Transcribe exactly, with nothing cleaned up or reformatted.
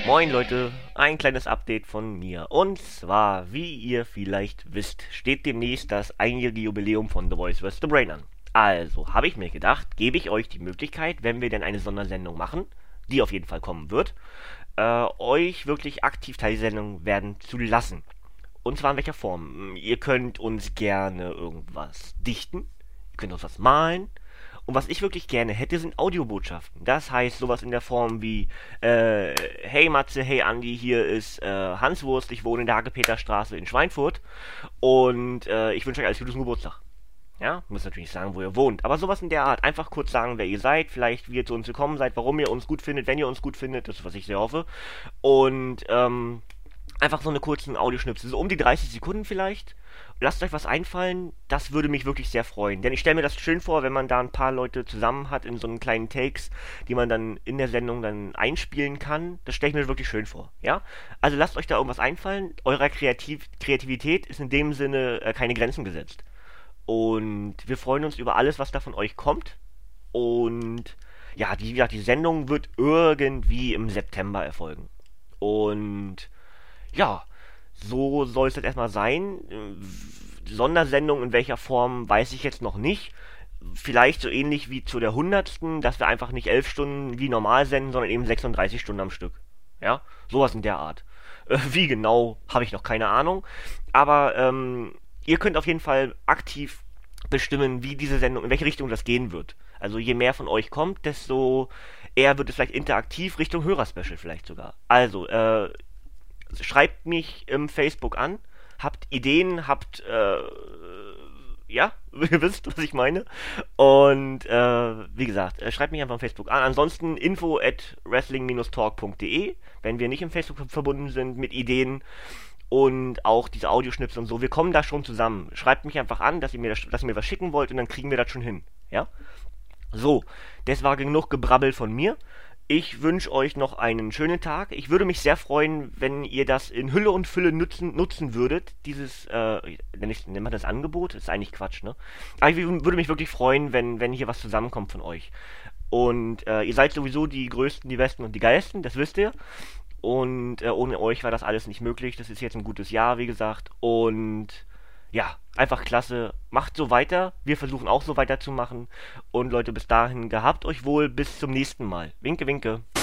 Moin Leute, ein kleines Update von mir. Und zwar, wie ihr vielleicht wisst, steht demnächst das einjährige Jubiläum von The Voice vs. The Brain an. Also habe ich mir gedacht, gebe ich euch die Möglichkeit, wenn wir denn eine Sondersendung machen, die auf jeden Fall kommen wird, äh, euch wirklich aktiv Teil dieser Sendung werden zu lassen. Und zwar in welcher Form? Ihr könnt uns gerne irgendwas dichten, ihr könnt uns was malen. Und was ich wirklich gerne hätte, sind Audiobotschaften. Das heißt sowas in der Form wie, äh, hey Matze, hey Andi, hier ist äh, Hans Wurst, ich wohne in der Hagepeterstraße in Schweinfurt und äh, ich wünsche euch alles Gute zum Geburtstag. Ja, müsst natürlich nicht sagen, wo ihr wohnt, aber sowas in der Art. Einfach kurz sagen, wer ihr seid, vielleicht wie ihr zu uns gekommen seid, warum ihr uns gut findet, wenn ihr uns gut findet, das ist, was ich sehr hoffe. Und, ähm, einfach so eine kurzen Audioschnipsel, so um die dreißig Sekunden vielleicht. Lasst euch was einfallen, das würde mich wirklich sehr freuen. Denn ich stelle mir das schön vor, wenn man da ein paar Leute zusammen hat in so einen kleinen Takes, die man dann in der Sendung dann einspielen kann. Das stelle ich mir wirklich schön vor, ja? Also lasst euch da irgendwas einfallen. Eurer Kreativ Kreativität ist in dem Sinne äh, keine Grenzen gesetzt. Und wir freuen uns über alles, was da von euch kommt. Und ja, wie gesagt, die Sendung wird irgendwie im September erfolgen. Und ja, so soll es jetzt erstmal sein. Sondersendung in welcher Form, weiß ich jetzt noch nicht. Vielleicht so ähnlich wie zu der hundertsten, dass wir einfach nicht elf Stunden wie normal senden, sondern eben sechsunddreißig Stunden am Stück. Ja, sowas in der Art. Äh, wie genau, habe ich noch keine Ahnung. Aber ähm, ihr könnt auf jeden Fall aktiv bestimmen, wie diese Sendung, in welche Richtung das gehen wird. Also je mehr von euch kommt, desto eher wird es vielleicht interaktiv Richtung Hörerspecial vielleicht sogar. Also, äh, schreibt mich im Facebook an, habt Ideen, habt, äh, ja, ihr wisst, was ich meine. Und, äh, wie gesagt, äh, schreibt mich einfach im Facebook an. Ansonsten info at wrestling-talk punkt de, wenn wir nicht im Facebook verbunden sind mit Ideen und auch diese Audioschnipsel und so. Wir kommen da schon zusammen. Schreibt mich einfach an, dass ihr mir, das, dass ihr mir was schicken wollt und dann kriegen wir das schon hin. Ja? So, das war genug Gebrabbel von mir. Ich wünsche euch noch einen schönen Tag. Ich würde mich sehr freuen, wenn ihr das in Hülle und Fülle nutzen, nutzen würdet. Dieses, äh, nennt man das Angebot? Das ist eigentlich Quatsch, ne? Aber ich würde mich wirklich freuen, wenn, wenn hier was zusammenkommt von euch. Und äh, ihr seid sowieso die Größten, die Besten und die Geilsten, das wisst ihr. Und äh, ohne euch war das alles nicht möglich. Das ist jetzt ein gutes Jahr, wie gesagt. Und ja, einfach klasse. Macht so weiter. Wir versuchen auch so weiterzumachen. Und Leute, bis dahin, gehabt euch wohl. Bis zum nächsten Mal. Winke, winke.